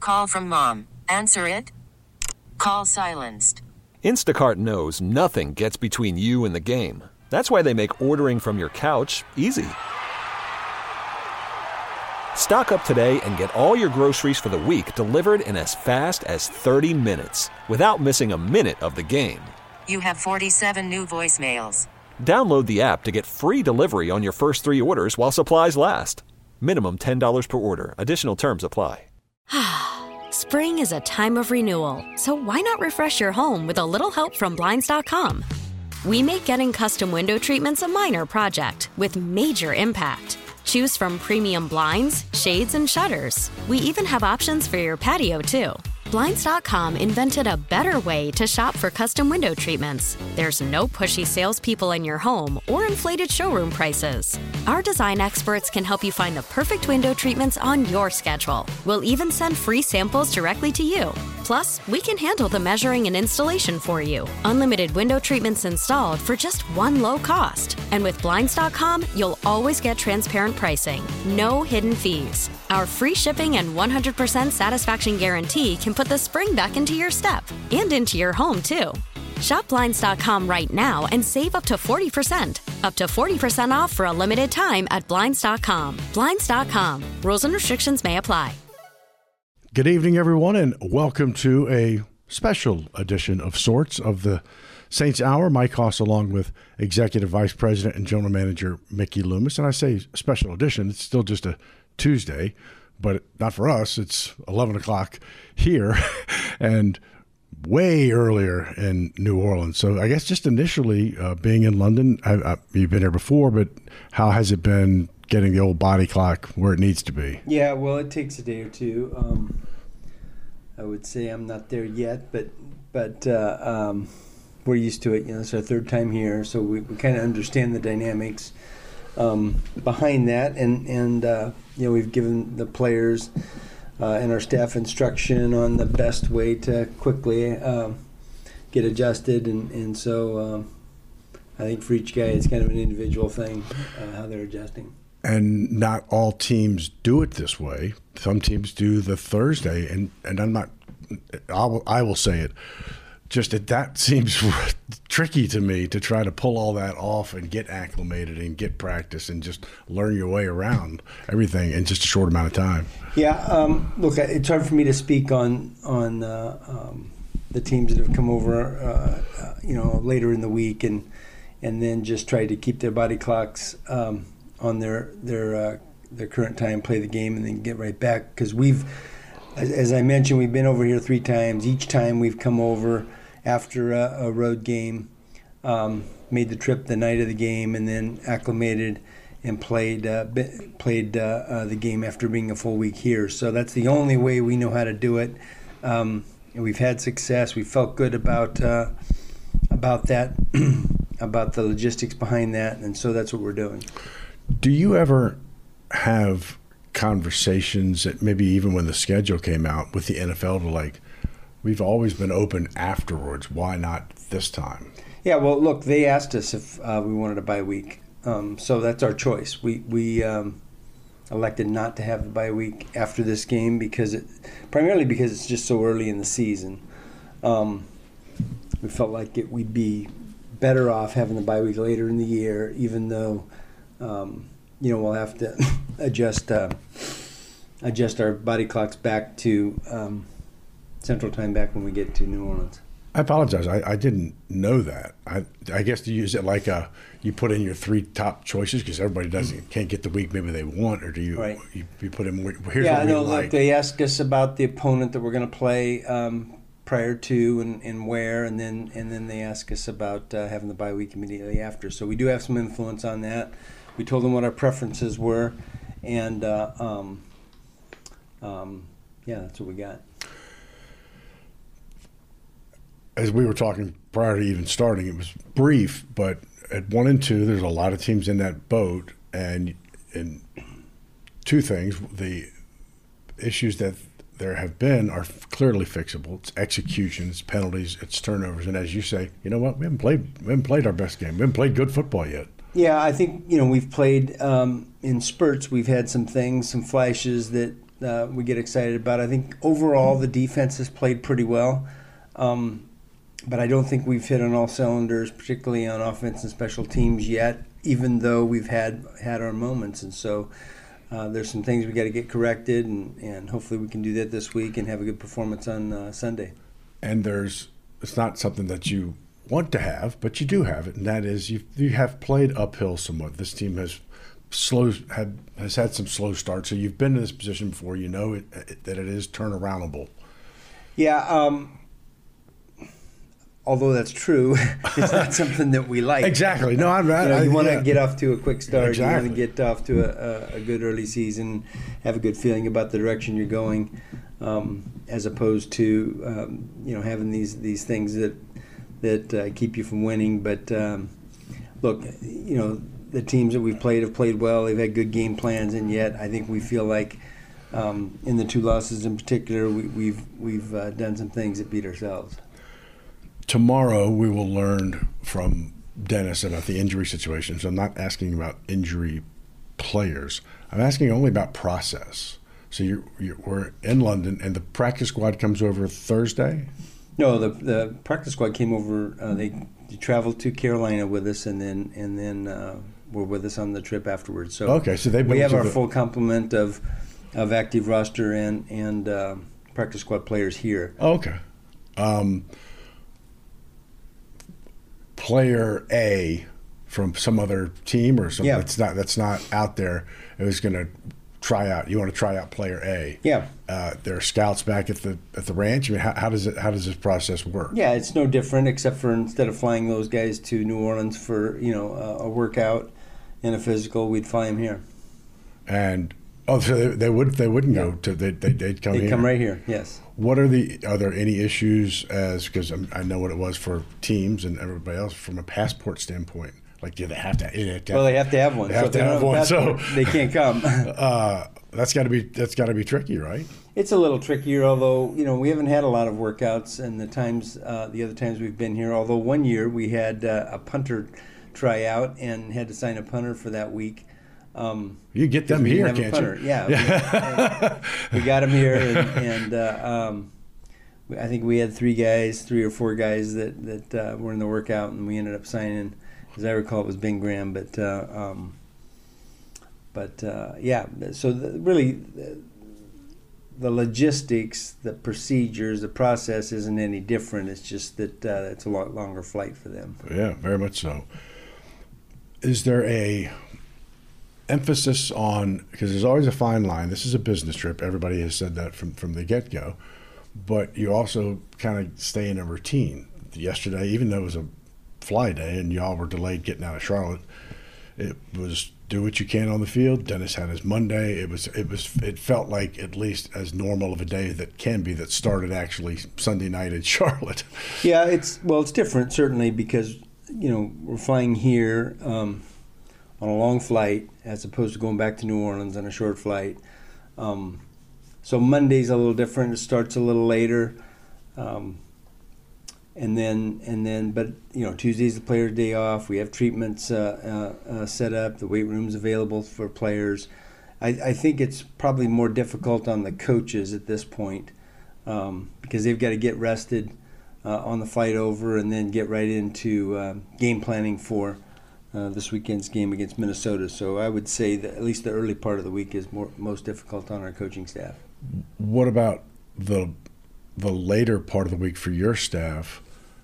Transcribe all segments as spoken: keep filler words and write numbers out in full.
Call from mom. Answer it. Call silenced. Instacart knows nothing gets between you and the game. That's why they make ordering from your couch easy. Stock up today and get all your groceries for the week delivered in as fast as thirty minutes without missing a minute of the game. You have forty-seven new voicemails. Download the app to get free delivery on your first three orders while supplies last. Minimum ten dollars per order. Additional terms apply. Spring is a time of renewal, so why not refresh your home with a little help from Blinds dot com? We make getting custom window treatments a minor project with major impact. Choose from premium blinds, shades, and shutters. We even have options for your patio, too. Blinds dot com invented a better way to shop for custom window treatments. There's no pushy salespeople in your home or inflated showroom prices. Our design experts can help you find the perfect window treatments on your schedule. We'll even send free samples directly to you. Plus, we can handle the measuring and installation for you. Unlimited window treatments installed for just one low cost. And with Blinds dot com, you'll always get transparent pricing. No hidden fees. Our free shipping and one hundred percent satisfaction guarantee can put the spring back into your step and into your home, too. Shop Blinds dot com right now and save up to forty percent. Up to forty percent off for a limited time at Blinds dot com. Blinds dot com. Rules and restrictions may apply. Good evening, everyone, and welcome to a special edition of sorts of the Saints Hour. Mike Hoss along with Executive Vice President and General Manager Mickey Loomis. And I say special edition, it's still just a Tuesday, but not for us. It's eleven o'clock here and way earlier in New Orleans. So I guess just initially uh, being in London, I, I, you've been here before, but how has it been getting the old body clock where it needs to be? Yeah, well, it takes a day or two. Um, I would say I'm not there yet, but but uh, um, we're used to it. You know, it's our third time here, so we, we kind of understand the dynamics um, behind that, and and uh, you know, we've given the players uh, and our staff instruction on the best way to quickly uh, get adjusted, and and so um, I think for each guy it's kind of an individual thing uh, how they're adjusting. And not all teams do it this way. Some teams do the Thursday, and, and I'm not, I will, I will say it, just that that seems tricky to me to try to pull all that off and get acclimated and get practice and just learn your way around everything in just a short amount of time. Yeah, um, look, it's hard for me to speak on, on uh, um, the teams that have come over, uh, uh, you know, later in the week and, and then just try to keep their body clocks um, on their their uh, their current time, play the game, and then get right back. Because we've, as, as I mentioned, we've been over here three times. Each time we've come over after a, a road game, um, made the trip the night of the game, and then acclimated and played uh, played uh, uh, the game after being a full week here. So that's the only way we know how to do it. Um, and we've had success. We felt good about uh, about that, about the logistics behind that, and so that's what we're doing. Do you ever have conversations that maybe even when the schedule came out with the N F L to like, we've always been open afterwards, why not this time? Yeah, well, look, they asked us if uh, we wanted a bye week, um, so that's our choice. We we um, elected not to have the bye week after this game because it, primarily because it's just so early in the season. Um, we felt like it, we'd be better off having the bye week later in the year, even though Um, you know, we'll have to adjust uh, adjust our body clocks back to um, Central Time back when we get to New Orleans. I apologize. I, I didn't know that. I I guess to use it like a, you put in your three top choices because everybody doesn't can't get the week maybe they want, or do you right. you, you put in here's yeah, what we no, like. look, they asked us about the opponent that we're going to play um, prior to and, and where, and then and then they ask us about uh, having the bye week immediately after. So we do have some influence on that. We told them what our preferences were, and uh, um, um, yeah, that's what we got. As we were talking prior to even starting, it was brief, but at one and two, there's a lot of teams in that boat, and and two things: the issues that there have been are clearly fixable. It's execution, it's penalties, it's turnovers, and as you say, you know what? We haven't played we haven't played our best game. We haven't played good football yet. Yeah, I think, you know, we've played um, in spurts. We've had some things, some flashes that uh, we get excited about. I think overall the defense has played pretty well, um, but I don't think we've hit on all cylinders, particularly on offense and special teams yet, even though we've had had our moments. And so uh, there's some things we got to get corrected, and, and hopefully we can do that this week and have a good performance on uh, Sunday. And there's it's not something that you want to have, but you do have it, and that is you you have played uphill somewhat. This team has slow had has had some slow starts, so you've been in this position before. You know it, it, that it is turnaroundable. Yeah, um, although that's true, it's not something that we like. Exactly. No, I'm right. You, know, you want to yeah. get off to a quick start. Exactly. You want to get off to a, a, a good early season, have a good feeling about the direction you're going, um, as opposed to um, you know having these these things that that uh, keep you from winning. But um, look, you know. The teams that we've played have played well. They've had good game plans, and yet I think we feel like um, in the two losses in particular, we, we've we've uh, done some things that beat ourselves. Tomorrow we will learn from Dennis about the injury situation. So I'm not asking about injury players. I'm asking only about process. So you're, you're, we're in London, and the practice squad comes over Thursday? No, the the practice squad came over. Uh, they, they traveled to Carolina with us, and then and then. Uh, were with us on the trip afterwards. So okay, so they we have our the... full complement of of active roster and and uh, practice squad players here. Okay. Um, player A from some other team or something yeah. that's not that's not out there is going to try out. You want to try out player A. Yeah. Uh, there are scouts back at the at the ranch. I mean, how, how does it how does this process work? Yeah, it's no different except for instead of flying those guys to New Orleans for you know a, a workout and a physical, we'd fly them here. And oh, so they, they would they wouldn't yeah. go to they they they'd come they'd here. come right here. Yes. What are the are there any issues as because I know what it was for teams and everybody else from a passport standpoint? Like, do they have to? They have to well, they have to have one. They have so to have, have one, passport, so they can't come. uh, that's got to be that's got to be tricky, right? It's a little trickier, although you know we haven't had a lot of workouts, and the times uh, the other times we've been here. Although one year we had uh, a punter try out and had to sign a punter for that week. Um, you get them here, can't you? Yeah, we, we got them here, and, and uh, um, I think we had three guys, three or four guys that that uh, were in the workout, and we ended up signing. As I recall, it was Bing Graham, but uh, um, but uh, yeah. So the, really, the, the logistics, the procedures, the process isn't any different. It's just that uh, it's a lot longer flight for them. Yeah, very much so. Is there a emphasis on because there's always a fine line. This is a business trip. Everybody has said that from from the get go, but you also kind of stay in a routine. Yesterday, even though it was a fly day and y'all were delayed getting out of Charlotte, it was do what you can on the field. Dennis had his Monday. It was it was it felt like at least as normal of a day that can be that started actually Sunday night in Charlotte. Yeah, it's well, it's different certainly because you know we're flying here um, on a long flight as opposed to going back to New Orleans on a short flight. Um, so Monday's a little different. It starts a little later. Um, And then, and then, but you know, Tuesday's the player's day off. We have treatments uh, uh, uh, set up. The weight room's available for players. I, I think it's probably more difficult on the coaches at this point um, because they've got to get rested uh, on the flight over and then get right into uh, game planning for uh, this weekend's game against Minnesota. So I would say that at least the early part of the week is more most difficult on our coaching staff. What about the the later part of the week for your staff?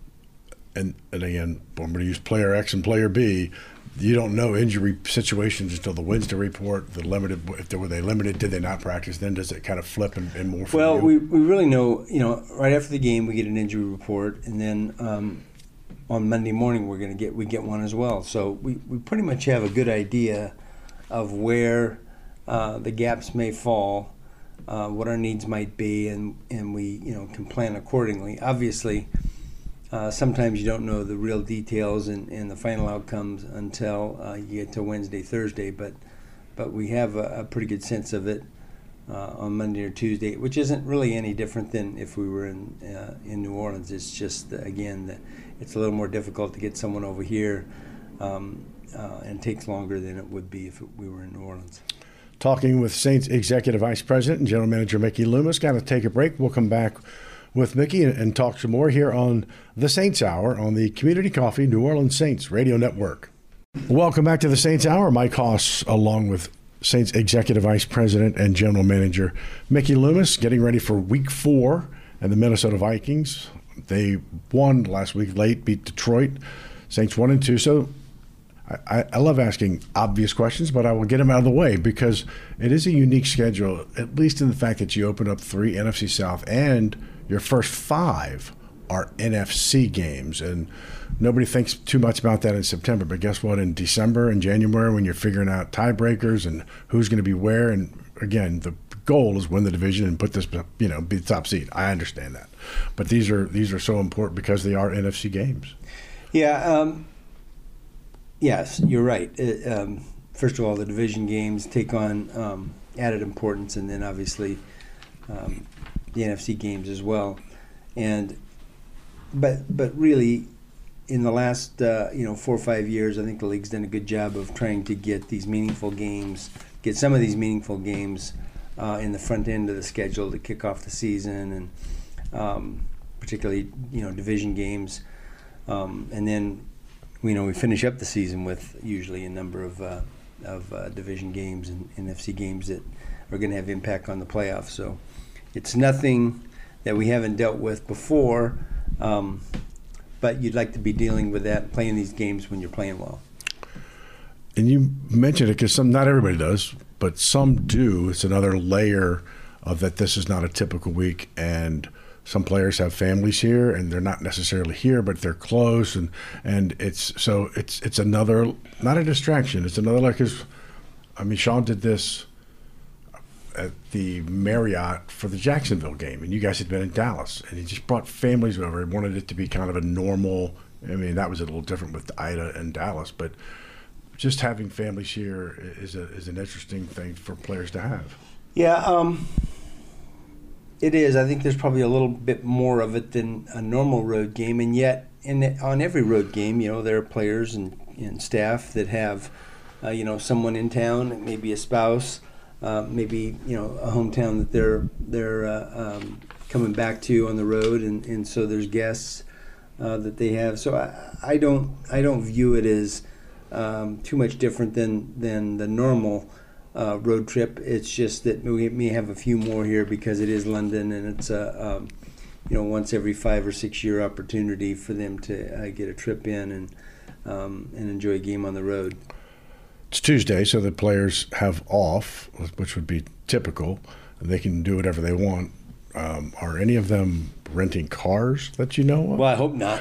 And, and again, I'm going to use player X and player B. You don't know injury situations until the Wednesday report. The limited, if they were they limited, did they not practice? Then does it kind of flip and, and more? For well, you? we we really know. You know, right after the game, we get an injury report, and then um, on Monday morning, we're going to get we get one as well. So we, we pretty much have a good idea of where uh, the gaps may fall, uh, what our needs might be, and and we you know can plan accordingly. Obviously. Uh, sometimes you don't know the real details and, and the final outcomes until uh, you get to Wednesday, Thursday, but but we have a, a pretty good sense of it uh, on Monday or Tuesday, which isn't really any different than if we were in uh, in New Orleans. It's just, uh, again, the, it's a little more difficult to get someone over here um, uh, and takes longer than it would be if it, we were in New Orleans. talking with Saints Executive Vice President and General Manager Mickey Loomis. Got to take a break. We'll come back with Mickey and, and talk some more here on the Saints Hour on the Community Coffee New Orleans Saints Radio Network. Welcome back to the Saints Hour. Mike Hoss along with Saints Executive Vice President and General Manager Mickey Loomis, getting ready for week four and the Minnesota Vikings. They won last week late, beat Detroit. Saints one and two. So I, I love asking obvious questions, but I will get them out of the way because it is a unique schedule, at least in the fact that you open up three N F C South and your first five are N F C games. And nobody thinks too much about that in September. But guess what? In December and January, when you're figuring out tiebreakers and who's going to be where, and again, the goal is win the division and put this, you know, be the top seed. I understand that. But these are these are so important because they are N F C games. Yeah, um, yes, you're right. It, um, first of all, the division games take on um, added importance, and then obviously um, the N F C games as well. And but but really, in the last uh, you know four or five years, I think the league's done a good job of trying to get these meaningful games, get some of these meaningful games uh, in the front end of the schedule to kick off the season, and um, particularly you know division games. Um, and then, you know, we finish up the season with usually a number of uh, of uh, division games and N F C games that are going to have impact on the playoffs. So it's nothing that we haven't dealt with before, um, but you'd like to be dealing with that, playing these games when you're playing well. And you mentioned it because some, not everybody does, but some do. It's another layer of that this is not a typical week, and some players have families here, and they're not necessarily here, but they're close, and, and it's so it's it's another, not a distraction. It's another, like, cause, I mean, Sean did this at the Marriott for the Jacksonville game, and you guys had been in Dallas, and he just brought families over. He wanted it to be kind of a normal. I mean, that was a little different with Ida and Dallas, but just having families here is a is an interesting thing for players to have. Yeah. Um It is. I think there's probably a little bit more of it than a normal road game, and yet in the, on every road game, you know, there are players and, and staff that have, uh, you know, someone in town, maybe a spouse, uh, maybe you know a hometown that they're they're uh, um, coming back to on the road, and, and so there's guests uh, that they have. So I, I don't I don't view it as um, too much different than than the normal Uh, road trip. It's just that we may have a few more here because it is London, and it's a um, you know once every five or six year opportunity for them to uh, get a trip in and um, and enjoy a game on the road. It's Tuesday, so the players have off, which would be typical. They can do whatever they want. Um, are any of them renting cars that you know of? Well, I hope not.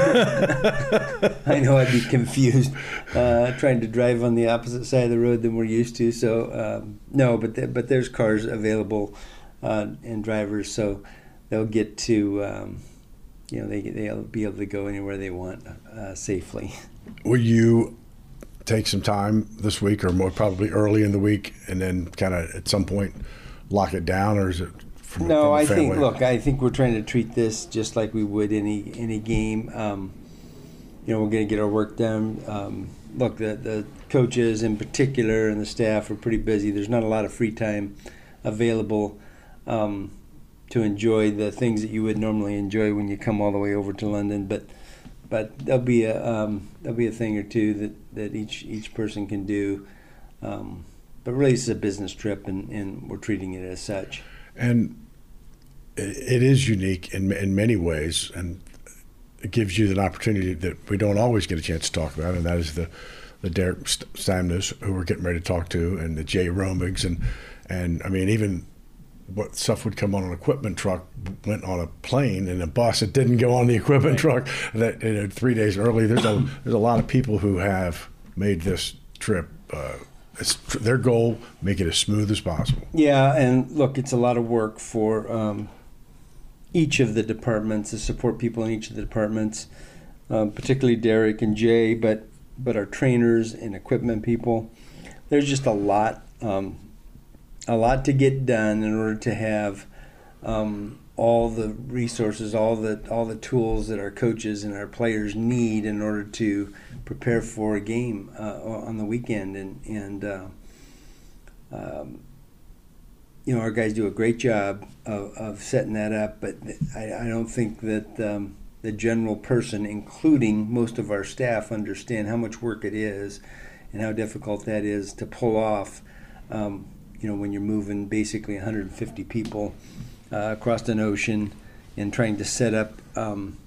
I know I'd be confused uh, trying to drive on the opposite side of the road than we're used to. So um, no, but th- but there's cars available uh, and drivers, so they'll get to um, you know they they'll be able to go anywhere they want uh, safely. Will you take some time this week, or more probably early in the week, and then kind of at some point lock it down, or is it? From, no, from I family? think. Look, I think we're trying to treat this just like we would any any game. Um, you know, we're going to get our work done. Um, look, the the coaches in particular and the staff are pretty busy. There's not a lot of free time available um, to enjoy the things that you would normally enjoy when you come all the way over to London. But but there'll be a um, there'll be a thing or two that, that each each person can do. Um, but really, this is a business trip, and, and we're treating it as such. And it is unique in in many ways, and it gives you an opportunity that we don't always get a chance to talk about, and that is the, the Derek Stamnos, who we're getting ready to talk to, and the Jay Romigs, and and I mean even what stuff would come on an equipment truck went on a plane and a bus. It didn't go on the equipment right. truck. That you know, three days early. There's a there's a lot of people who have made this trip. Uh, It's their goal, make it as smooth as possible. Yeah, and look, it's a lot of work for um, each of the departments, the support people in each of the departments, um, particularly Derek and Jay, but but our trainers and equipment people. There's just a lot, um, a lot to get done in order to have um, all the resources, all the all the tools that our coaches and our players need in order to prepare for a game uh, on the weekend, and and uh, um, you know, our guys do a great job of, of setting that up, but I, I don't think that um, the general person, including most of our staff, understand how much work it is and how difficult that is to pull off, um, you know, when you're moving basically one hundred fifty people uh, across an ocean and trying to set up, um,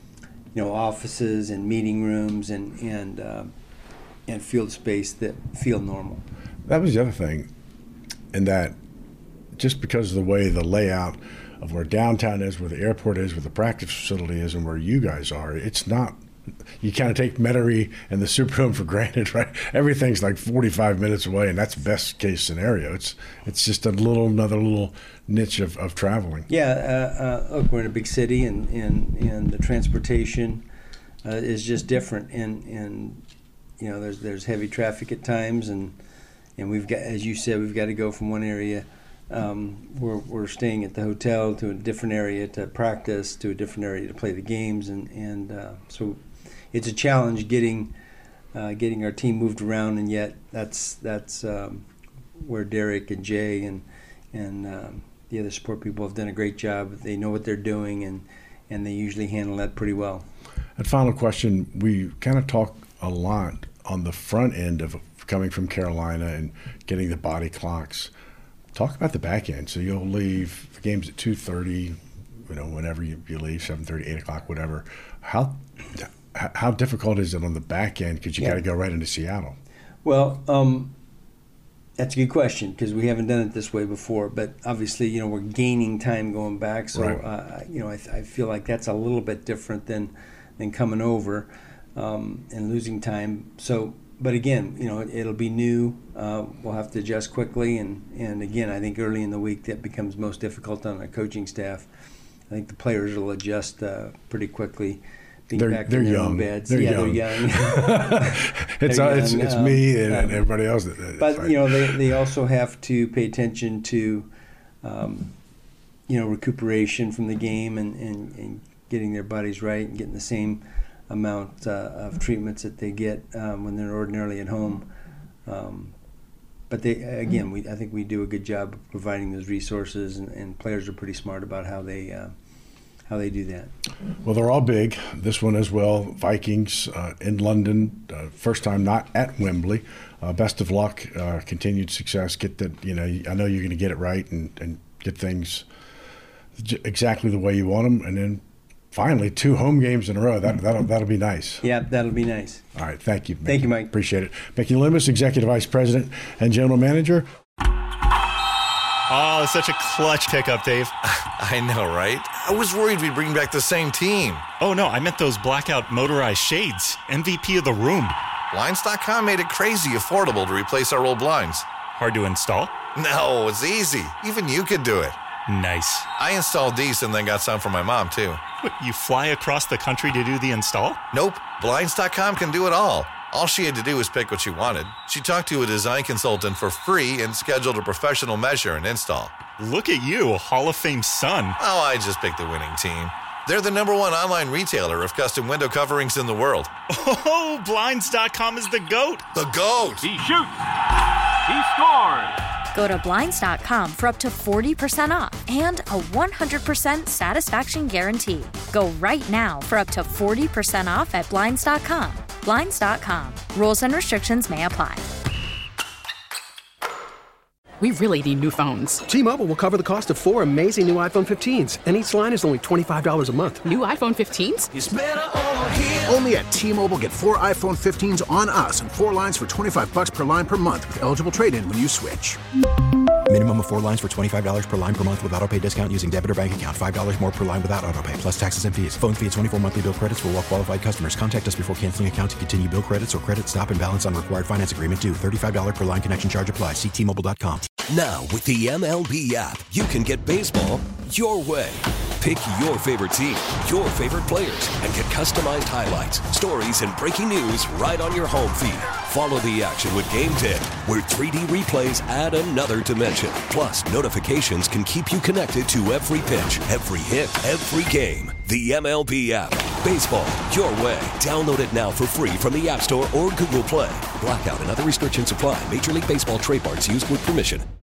you know, offices and meeting rooms and, and, uh, and field space that feel normal. That was the other thing, in that just because of the way the layout of where downtown is, where the airport is, where the practice facility is, and where you guys are, it's not, you kind of take Metairie and the Superdome for granted, right? Everything's like forty-five minutes away, and that's best case scenario. It's it's just a little, another little niche of, of traveling. Yeah, uh, uh, look, we're in a big city, and, and, and the transportation uh, is just different, and, and you know, there's there's heavy traffic at times, and and we've got, as you said, we've got to go from one area. Um, we're we're staying at the hotel to a different area to practice, to a different area to play the games, and and uh, so it's a challenge getting uh, getting our team moved around, and yet that's that's um, where Derek and Jay and and um, the other support people have done a great job. They know what they're doing, and and they usually handle that pretty well. And final question: we kind of talk a lot on the front end of coming from Carolina and getting the body clocks. Talk about the back end. So you'll leave the game's at two thirty, you know, whenever you, you leave, seven thirty, eight o'clock, whatever. How how difficult is it on the back end? Because you yeah. got to go right into Seattle. Well, um, that's a good question, because we haven't done it this way before. But obviously, you know, we're gaining time going back. So, right. uh, you know, I, I feel like that's a little bit different than, than coming over um, and losing time. So, but again, you know, it, it'll be new. Uh, we'll have to adjust quickly, and, and again, I think early in the week that becomes most difficult on our coaching staff. I think the players will adjust uh, pretty quickly, being they're, back they're in their young. own beds. They're yeah, young. they're young. it's, they're uh, young. it's it's um, me and, um, and everybody else. That, that, but right. you know, they they also have to pay attention to, um, you know, recuperation from the game and, and, and getting their bodies right and getting the same amount uh, of treatments that they get um, when they're ordinarily at home. Um, but they, again, we I think we do a good job of providing those resources, and, and players are pretty smart about how they uh, how they do that. Well, they're all big. This one as well. Vikings uh, in London, uh, first time not at Wembley. Uh, best of luck, uh, continued success. Get that, you know. I know you're going to get it right and, and get things exactly the way you want them, and then finally two home games in a row. That that'll that'll be nice. Yeah, that'll be nice. All right, thank you. Mickey. Thank you, Mike. Appreciate it. Mickey Loomis, Executive Vice President and General Manager. Oh, such a clutch pickup, Dave. I know, right? I was worried we'd bring back the same team. Oh, no, I meant those blackout motorized shades. M V P of the room. Blinds dot com made it crazy affordable to replace our old blinds. Hard to install? No, it's easy. Even you could do it. Nice. I installed these and then got some for my mom, too. What, you fly across the country to do the install? Nope. Blinds dot com can do it all. All she had to do was pick what she wanted. She talked to a design consultant for free and scheduled a professional measure and install. Look at you, a Hall of Fame son. Oh, I just picked the winning team. They're the number one online retailer of custom window coverings in the world. Oh, Blinds dot com is the GOAT. The GOAT! He shoots! He scores! Go to Blinds dot com for up to forty percent off and a one hundred percent satisfaction guarantee. Go right now for up to forty percent off at Blinds dot com. Blinds dot com. Rules and restrictions may apply. We really need new phones. T-Mobile will cover the cost of four amazing new iPhone fifteens, and each line is only twenty-five dollars a month. New iPhone fifteens? It's better over here. Only at T-Mobile, get four iPhone fifteens on us and four lines for twenty-five bucks per line per month with eligible trade-in when you switch. Minimum of four lines for twenty-five dollars per line per month with autopay discount using debit or bank account. five dollars more per line without autopay, plus taxes and fees. Phone fee at twenty-four monthly bill credits for well-qualified customers. Contact us before canceling account to continue bill credits or credit stop and balance on required finance agreement due. thirty-five dollars per line connection charge applies. See T Mobile dot com. Now, with the M L B app, you can get baseball your way. Pick your favorite team, your favorite players, and get customized highlights, stories, and breaking news right on your home feed. Follow the action with Game Tip, where three D replays add another dimension. Plus, notifications can keep you connected to every pitch, every hit, every game. The M L B app. Baseball, your way. Download it now for free from the App Store or Google Play. Blackout and other restrictions apply. Major League Baseball trademarks used with permission.